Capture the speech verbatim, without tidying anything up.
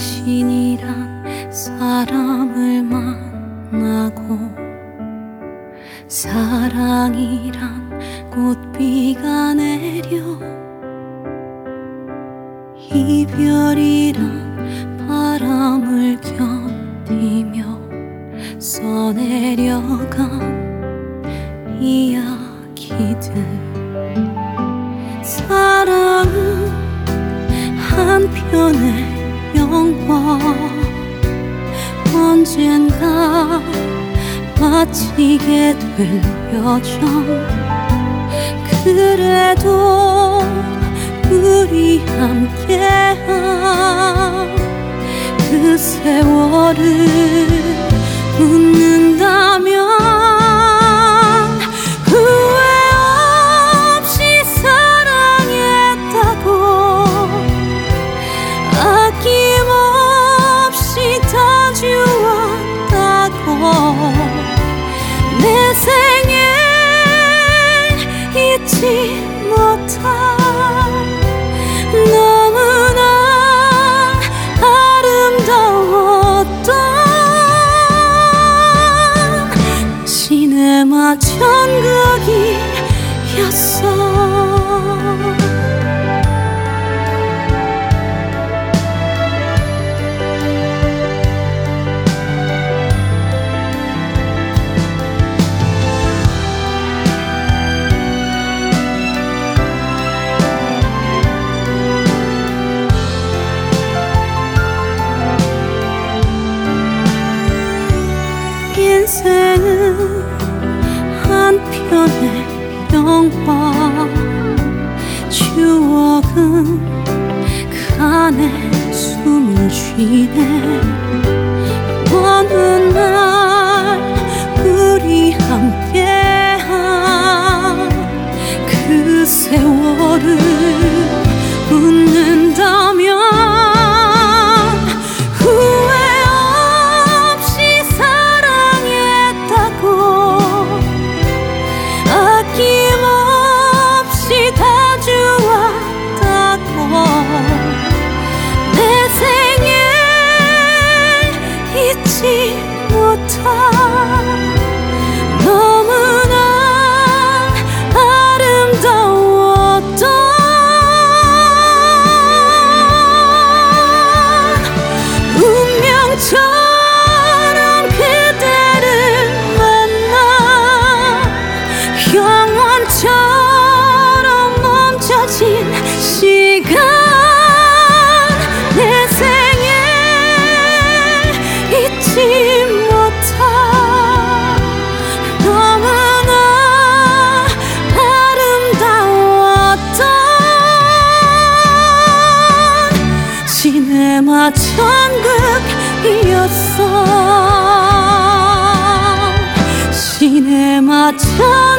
당신이란 사람을 만나고 사랑이란 꽃비가 내려 이별이란 바람을 견디며 써내려간 이야기들. 사랑은 한편의 영화, 언젠가 마치게 될 여정. 그래도 우리 함께한 그 세월을 묻는다면 후회 없이 사랑했다고, 아낌없이 다 주었다고, 내 생에 잊지 못할 너무나 아름다웠던 시네마 천국이었어. 인생은 한편의 영화, 추억은 그 안에 숨을 쉬네. 어느 날 우리 함께한 그 세월을 묻는다면 너무나 아름다웠던 운명처럼 그대를 만나 영원처럼 멈춰진 시간. 내 생에 잊지 시네마 천국이었어. 시네마 천국.